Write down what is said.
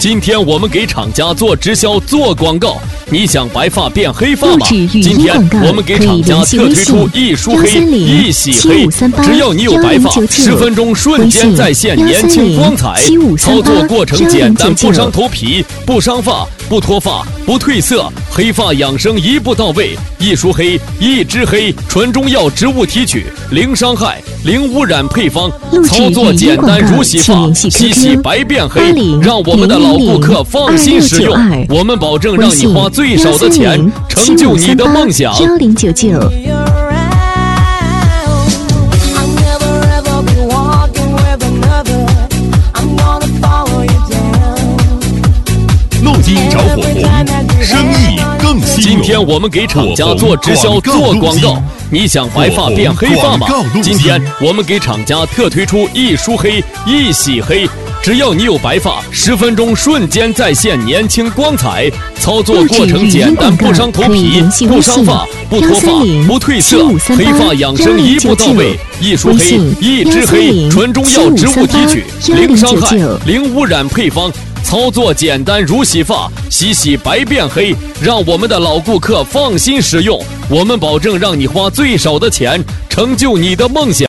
今天我们给厂家做直销、做广告，你想白发变黑发吗？今天我们给厂家特推出一梳黑、一洗黑，只要你有白发，10分钟瞬间再现年轻光彩。操作过程简单，不伤头皮，不伤发，不脱发，不褪色，黑发养生一步到位。一梳黑，一支黑，纯中药植物提取，零伤害，零污染配方，操作简单如洗发，洗白变黑，让我们的老顾客放心使用。我们保证让你花最少的钱，成就你的梦想。 1099。 路金找火红，生意更兴隆。 今天我们给厂家做直销、做广告，你想白发变黑发吗？今天我们给厂家特推出一梳黑、一洗黑，只要你有白发，10分钟瞬间再现年轻光彩。操作过程简单，不伤头皮，不伤发，不脱发，不褪色，黑发养生一步到位。一梳黑，一支黑，纯中药植物提取，零伤害，零污染配方。操作简单如洗发，洗白变黑，让我们的老顾客放心使用。我们保证让你花最少的钱，成就你的梦想。